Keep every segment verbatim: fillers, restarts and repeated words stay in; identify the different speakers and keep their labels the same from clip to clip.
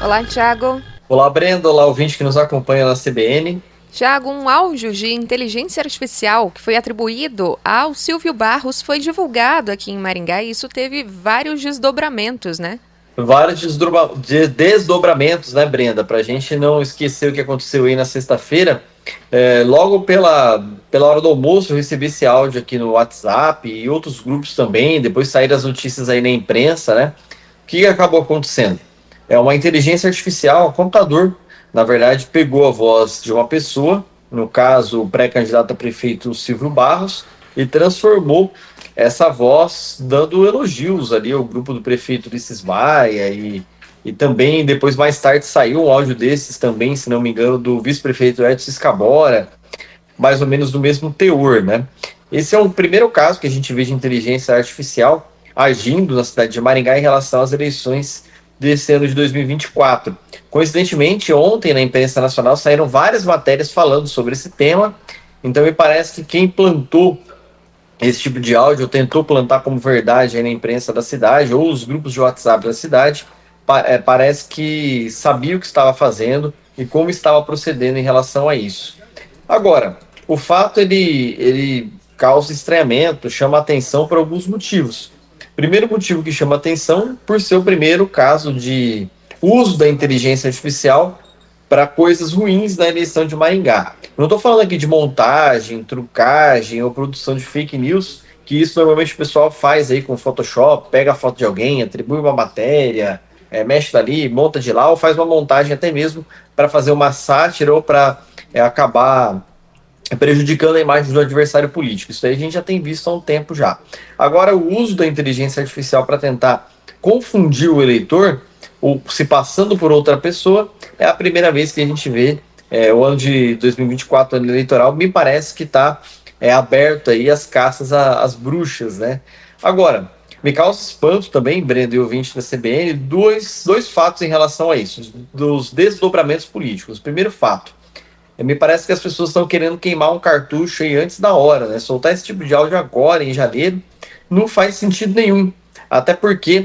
Speaker 1: Olá, Thiago.
Speaker 2: Olá, Brenda. Olá, ouvinte que nos acompanha na C B N.
Speaker 1: Thiago, um áudio de inteligência artificial que foi atribuído ao Silvio Barros foi divulgado aqui em Maringá e isso teve vários desdobramentos, né?
Speaker 2: Vários desdobra... desdobramentos, né, Brenda? Para a gente não esquecer o que aconteceu aí na sexta-feira. É, logo pela, pela hora do almoço, eu recebi esse áudio aqui no WhatsApp e outros grupos também. Depois saíram as notícias aí na imprensa, né? O que acabou acontecendo? É uma inteligência artificial, um computador, na verdade, pegou a voz de uma pessoa, no caso, o pré-candidato a prefeito Silvio Barros, e transformou essa voz dando elogios ali ao grupo do prefeito Ulisses Maia e, e também depois mais tarde saiu um áudio desses também, se não me engano, do vice-prefeito Edson Escabora, mais ou menos do mesmo teor, né? Esse é o primeiro caso que a gente vê de inteligência artificial agindo na cidade de Maringá em relação às eleições desse ano de dois mil e vinte e quatro. Coincidentemente, ontem na imprensa nacional saíram várias matérias falando sobre esse tema, então me parece que quem plantou esse tipo de áudio, tentou plantar como verdade aí na imprensa da cidade, ou os grupos de WhatsApp da cidade, pa- é, parece que sabia o que estava fazendo e como estava procedendo em relação a isso. Agora, o fato ele, ele causa estranhamento, chama atenção por alguns motivos. Primeiro motivo que chama atenção por ser o primeiro caso de uso da inteligência artificial para coisas ruins na eleição de Maringá. Não estou falando aqui de montagem, trucagem ou produção de fake news, que isso normalmente o pessoal faz aí com Photoshop, pega a foto de alguém, atribui uma matéria, é, mexe dali, monta de lá, ou faz uma montagem até mesmo para fazer uma sátira ou para é, acabar prejudicando a imagem do adversário político. Isso aí a gente já tem visto há um tempo já. Agora, o uso da inteligência artificial para tentar confundir o eleitor, ou se passando por outra pessoa, é a primeira vez que a gente vê é, o ano de dois mil e vinte e quatro, ano eleitoral, me parece que está é, aberto aí as caças às bruxas, né? Agora, me causa espanto também, Brenda e ouvinte da C B N, dois, dois fatos em relação a isso, dos desdobramentos políticos. Primeiro fato, me parece que as pessoas estão querendo queimar um cartucho aí antes da hora, né? Soltar esse tipo de áudio agora, em janeiro, não faz sentido nenhum. Até porque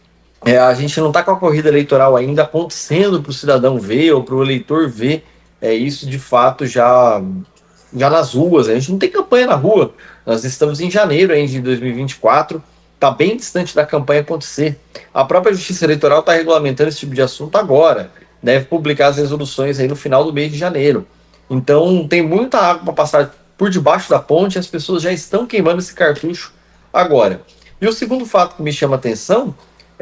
Speaker 2: é, a gente não está com a corrida eleitoral ainda acontecendo para o cidadão ver ou para o eleitor ver é, isso de fato já, já nas ruas. A gente não tem campanha na rua. Nós estamos em janeiro ainda de dois mil e vinte e quatro, está bem distante da campanha acontecer. A própria Justiça Eleitoral está regulamentando esse tipo de assunto agora. Deve publicar as resoluções aí no final do mês de janeiro. Então tem muita água para passar por debaixo da ponte, as pessoas já estão queimando esse cartucho agora. E o segundo fato que me chama a atenção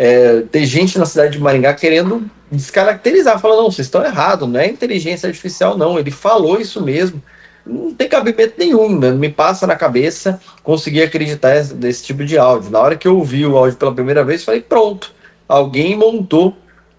Speaker 2: é ter gente na cidade de Maringá querendo descaracterizar, falando, não, vocês estão errados, não é inteligência artificial não, ele falou isso mesmo. Não tem cabimento nenhum, né? Não me passa na cabeça conseguir acreditar nesse tipo de áudio. Na hora que eu ouvi o áudio pela primeira vez, falei, pronto, alguém montou,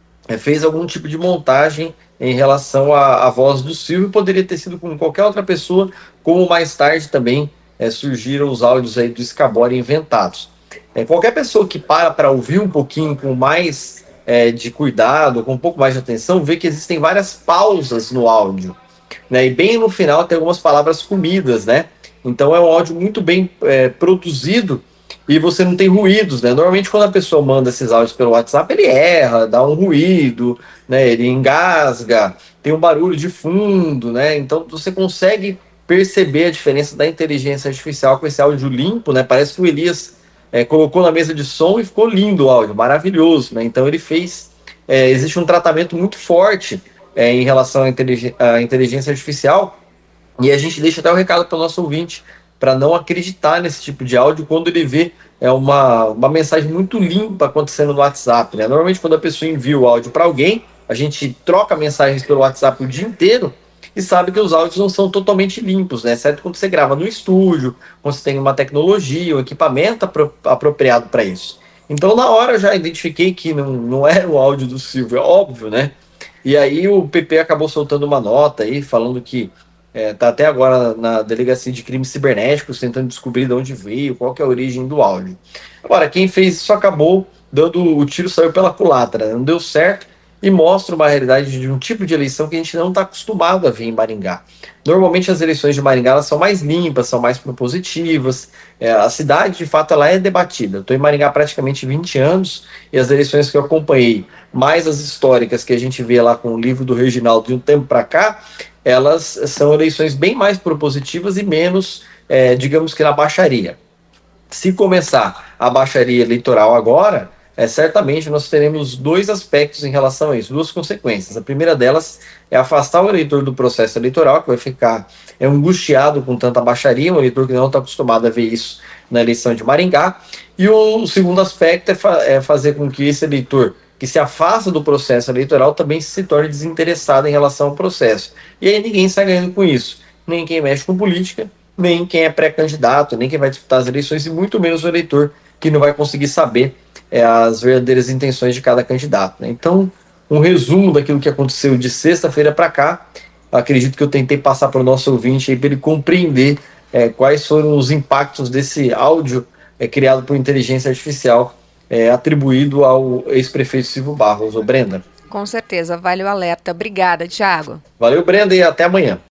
Speaker 2: fez algum tipo de montagem em relação à, à voz do Silvio, poderia ter sido com qualquer outra pessoa, como mais tarde também é, surgiram os áudios aí do Scabora inventados. É, qualquer pessoa que para para ouvir um pouquinho com mais é, de cuidado, com um pouco mais de atenção, vê que existem várias pausas no áudio, né? E bem no final tem algumas palavras comidas, né? Então é um áudio muito bem é, produzido e você não tem ruídos, né? Normalmente quando a pessoa manda esses áudios pelo WhatsApp, ele erra, dá um ruído, né? Ele engasga, tem um barulho de fundo, né? Então você consegue perceber a diferença da inteligência artificial com esse áudio limpo, né? Parece que o Elias é, colocou na mesa de som e ficou lindo o áudio, maravilhoso, né? Então ele fez, é, existe um tratamento muito forte é, em relação à, intelig- à inteligência artificial, e a gente deixa até o recado para o nosso ouvinte para não acreditar nesse tipo de áudio quando ele vê é, uma, uma mensagem muito limpa acontecendo no WhatsApp, né? Normalmente quando a pessoa envia o áudio para alguém, a gente troca mensagens pelo WhatsApp o dia inteiro e sabe que os áudios não são totalmente limpos, né? Certo? Quando você grava no estúdio, quando você tem uma tecnologia, um equipamento apro- apropriado para isso. Então na hora eu já identifiquei que não, não era o áudio do Silvio, é óbvio, né? E aí o P P acabou soltando uma nota aí, falando que está até agora na Delegacia de Crimes Cibernéticos, tentando descobrir de onde veio, qual que é a origem do áudio. Agora, quem fez isso acabou dando o tiro, saiu pela culatra, né? Não deu certo, e mostra uma realidade de um tipo de eleição que a gente não está acostumado a ver em Maringá. Normalmente as eleições de Maringá elas são mais limpas, são mais propositivas, é, a cidade de fato ela é debatida. Eu estou em Maringá há praticamente vinte anos e as eleições que eu acompanhei, mais as históricas que a gente vê lá com o livro do Reginaldo de um tempo para cá, elas são eleições bem mais propositivas e menos, é, digamos que na baixaria. Se começar a baixaria eleitoral agora, é, certamente nós teremos dois aspectos em relação a isso, duas consequências. A primeira delas é afastar o eleitor do processo eleitoral, que vai ficar é, angustiado com tanta baixaria, um eleitor que não está acostumado a ver isso na eleição de Maringá. E o segundo aspecto é, fa é fazer com que esse eleitor que se afasta do processo eleitoral também se torne desinteressado em relação ao processo. E aí ninguém sai ganhando com isso, nem quem mexe com política, nem quem é pré-candidato, nem quem vai disputar as eleições, e muito menos o eleitor que não vai conseguir saber é, as verdadeiras intenções de cada candidato. Né? Então, um resumo daquilo que aconteceu de sexta-feira para cá, acredito que eu tentei passar para o nosso ouvinte para ele compreender é, quais foram os impactos desse áudio é, criado por inteligência artificial é, atribuído ao ex-prefeito Silvio Barros. Ô, Brenda.
Speaker 1: Com certeza, vale o alerta. Obrigada, Thiago.
Speaker 2: Valeu, Brenda, e até amanhã.